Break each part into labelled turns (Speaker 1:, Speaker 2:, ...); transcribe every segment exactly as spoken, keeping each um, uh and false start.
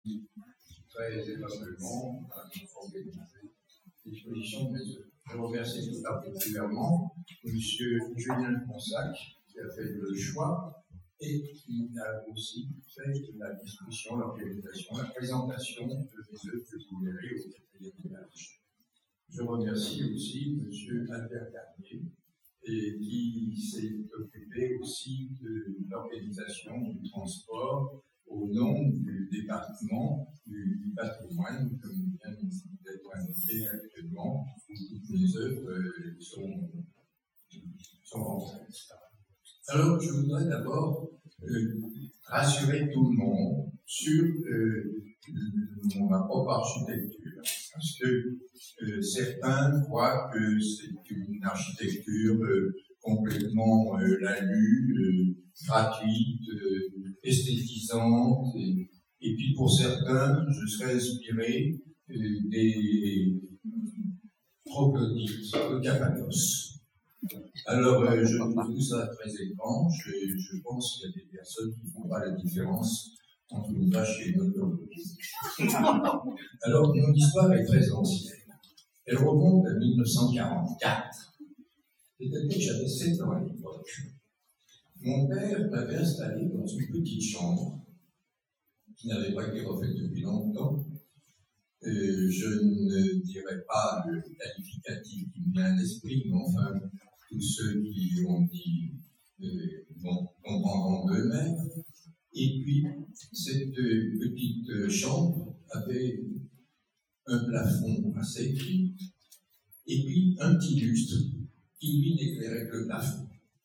Speaker 1: très aimablement à organiser l'exposition de mes œuvres. Je remercie tout particulièrement M. Julien Ponsac, qui a fait le choix et qui a aussi fait la discussion, l'organisation, la présentation de mes œuvres que vous verrez au quatrième étage. Je remercie aussi M. Albert Garnier, et qui s'est occupé aussi de l'organisation du transport au nom du département du, du patrimoine, comme vient d'être indiqué actuellement, où toutes les œuvres euh, sont, sont rentrées. Alors, je voudrais d'abord euh, rassurer tout le monde sur euh, mon, ma propre architecture, parce que euh, certains croient que c'est une architecture euh, complètement euh, lalue, euh, gratuite, euh, esthétisante, et, et puis pour certains, je serais inspiré euh, des troglodytes de Cappadoce. Alors, euh, je trouve ça très étrange, et je pense qu'il y a des personnes qui ne font pas la différence entre une vache et une autoroute. Alors, mon histoire est très ancienne. Elle remonte à mille neuf cent quarante-quatre. C'est-à-dire que j'avais sept ans à l'époque. Mon père m'avait installé dans une petite chambre qui n'avait pas été refaite depuis longtemps. Euh, je ne dirais pas le qualificatif qui me vient à l'esprit, mais enfin, tous ceux qui ont dit euh, bon, comprendront d'eux-mêmes. Et puis, cette euh, petite euh, chambre avait un plafond assez gris, et puis un petit lustre qui lui n'éclairait que le plafond.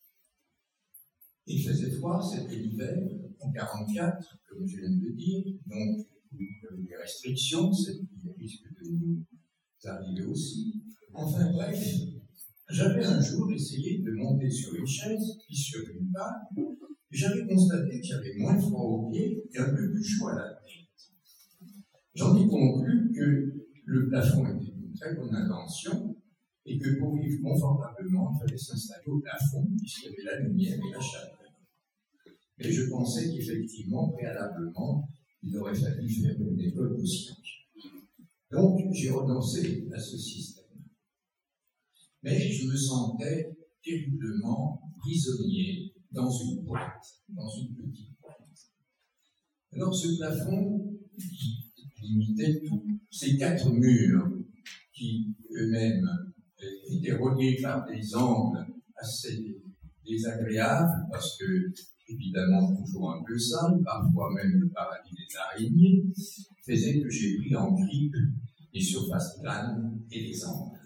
Speaker 1: Il faisait froid, c'était l'hiver, en quarante-quatre, comme je viens de le dire, donc il y avait des restrictions, c'est qui risque de nous arriver aussi. Enfin bref, j'avais un jour essayé de monter sur une chaise, puis sur une table, et j'avais constaté que j'avais moins froid aux pieds et un peu plus chaud à la tête. J'en ai conclu que le plafond était une très bonne invention et que pour vivre confortablement, il fallait s'installer au plafond puisqu'il y avait la lumière et la chaleur. Mais je pensais qu'effectivement, préalablement, il aurait fallu faire une école de sciences. Donc, j'ai renoncé à ce système. Mais je me sentais terriblement prisonnier dans une boîte, dans une petite boîte. Alors, ce plafond qui limitait tout, ces quatre murs qui eux-mêmes étaient reliés par des angles assez désagréables, parce que, évidemment, toujours un peu sale, parfois même le paradis des araignées, faisait que j'ai pris en grippe les surfaces planes et les angles.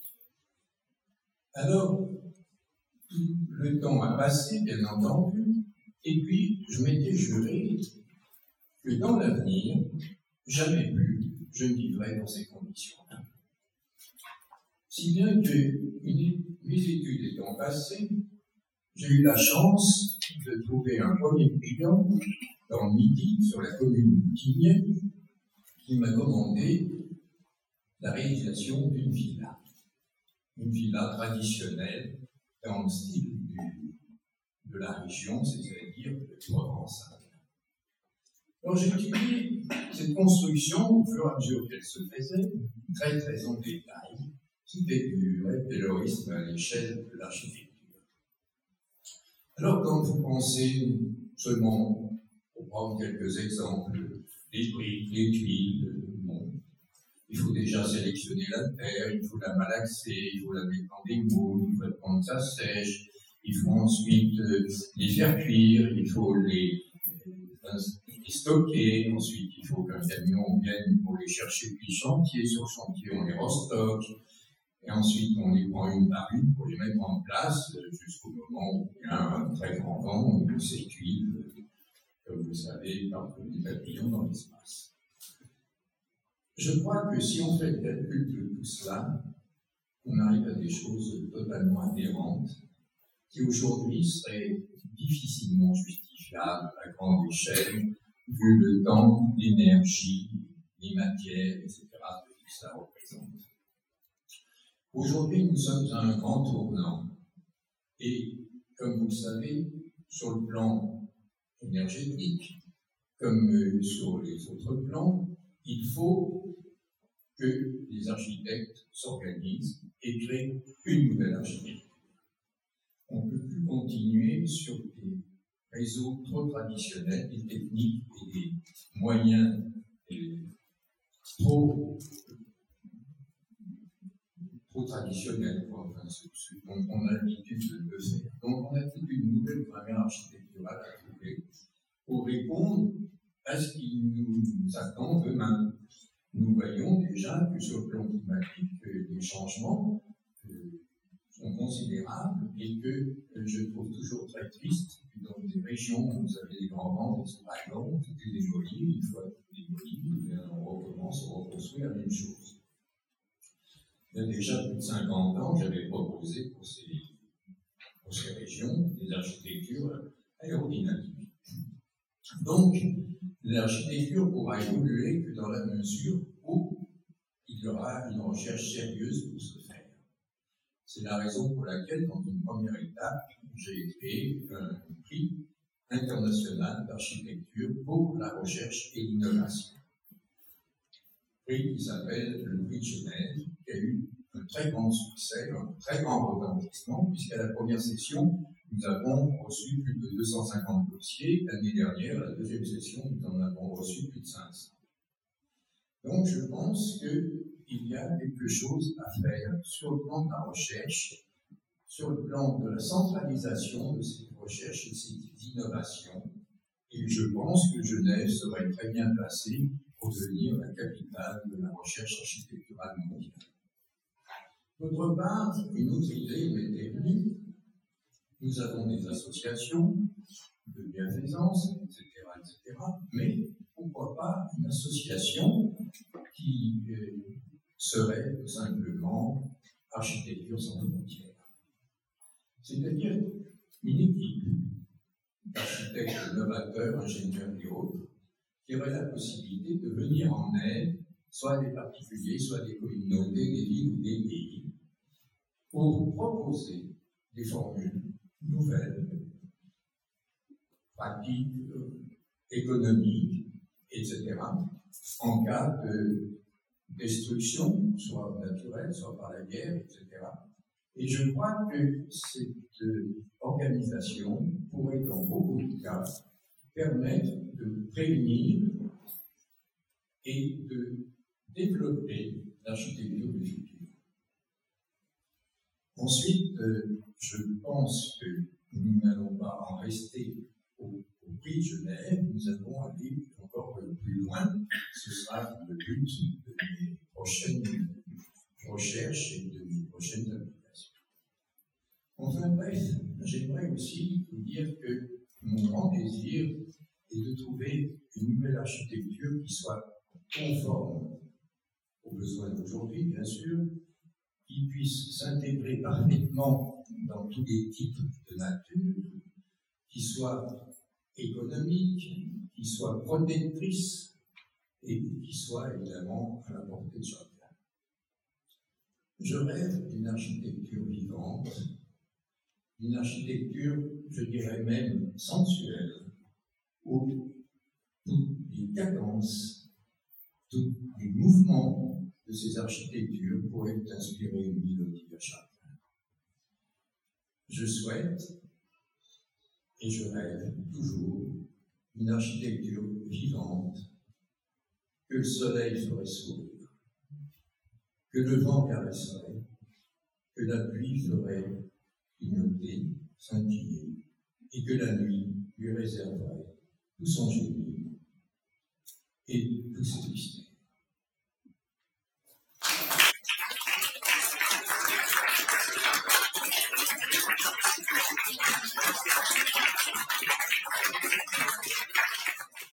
Speaker 1: Alors, tout le temps a passé, bien entendu, et puis je m'étais juré que dans l'avenir, jamais plus je ne vivrai dans ces conditions-là. Si bien que mes études étant passées, j'ai eu la chance de trouver un premier client dans le Midi, sur la commune de Tignes, qui m'a commandé la réalisation d'une villa. Une villa traditionnelle dans le style du, de la région, c'est-à-dire de Provence. Alors j'ai étudié cette construction au fur et à mesure qu'elle se faisait, très très en détail. C'était du taylorisme à l'échelle de l'architecture. Alors quand vous pensez seulement, pour prendre quelques exemples, les briques, les tuiles, bon, il faut déjà sélectionner la terre, il faut la malaxer, il faut la mettre dans des moules, il faut prendre ça sèche, il faut ensuite euh, les faire cuire, il faut les, euh, les stocker, ensuite il faut qu'un camion vienne pour les chercher depuis le chantier, sur le chantier on les restocke, et ensuite on les prend une par une pour les mettre en place euh, jusqu'au moment où il y a un très grand vent et que ces tuiles, euh, comme vous le savez, partent comme des papillons dans l'espace. Je crois que si on fait le calcul de tout cela, on arrive à des choses totalement aberrantes qui aujourd'hui seraient difficilement justifiables à grande échelle, vu le temps, l'énergie, les matières, et cetera que tout ça représente. Aujourd'hui, nous sommes à un grand tournant. Et, comme vous le savez, sur le plan énergétique, comme euh, sur les autres plans, il faut que les architectes s'organisent et créent une nouvelle architecture. On ne peut plus continuer sur des réseaux trop traditionnels, des techniques et des moyens et trop, trop traditionnels, quoi. Enfin, ce, ce dont on a l'habitude de le faire. Donc on a toute une nouvelle grammaire architecturale à trouver pour répondre à ce qui nous, nous attend demain. Nous voyons déjà que sur le plan climatique, les changements euh, sont considérables et que euh, je trouve toujours très triste que dans des régions où vous avez des grands vents, des ouragans, tout est démoli, une fois tout démoli, on recommence, on reconstruit la même chose. Il y a déjà plus de cinquante ans, j'avais proposé pour ces, pour ces régions des architectures aérodynamiques. Donc, l'architecture pourra évoluer que dans la mesure où il y aura une recherche sérieuse pour se faire. C'est la raison pour laquelle, dans une première étape, j'ai créé un prix international d'architecture pour la recherche et l'innovation. Prix qui s'appelle le prix de Genève, qui a eu un très grand succès, un très grand retentissement, puisqu'à la première session, nous avons reçu plus de deux cent cinquante dossiers. L'année dernière, à la deuxième session, nous en avons reçu plus de cinq cents. Donc, je pense qu'il y a quelque chose à faire sur le plan de la recherche, sur le plan de la centralisation de ces recherches et de ces innovations. Et je pense que Genève serait très bien placée pour devenir la capitale de la recherche architecturale mondiale. D'autre part, une autre idée m'était venue. Nous avons des associations de bienfaisance, et cetera, et cetera, mais pourquoi pas une association qui euh, serait tout simplement architecture sans frontières. C'est-à-dire une équipe d'architectes novateurs, ingénieurs et autres, qui aurait la possibilité de venir en aide, soit des particuliers, soit des communautés, des villes ou des pays, pour proposer des formules nouvelles, pratiques, euh, économiques, et cetera, en cas de destruction, soit naturelle, soit par la guerre, et cetera. Et je crois que cette euh, organisation pourrait, dans beaucoup de cas, permettre de prévenir et de développer l'architecture du futur. Ensuite, euh, je pense que nous n'allons pas en rester au, au prix de Genève, nous allons aller encore plus loin. Ce sera le but de mes prochaines recherches et de mes prochaines applications. Enfin bref, j'aimerais aussi vous dire que mon grand désir est de trouver une nouvelle architecture qui soit conforme aux besoins d'aujourd'hui, bien sûr, qui puisse s'intégrer parfaitement dans tous les types de nature, qui soit économique, qui soit protectrice et qui soit évidemment à la portée de chacun. Je rêve d'une architecture vivante, d'une architecture, je dirais même sensuelle, où toutes les cadences, tous les mouvements de ces architectures pourraient inspirer une mélodie à chacun. Je souhaite, et je rêve toujours, une architecture vivante, que le soleil ferait sourire, que le vent caresserait, que la pluie ferait clignoter, scintiller, et que la nuit lui réserverait tout son génie et tous ses mystères.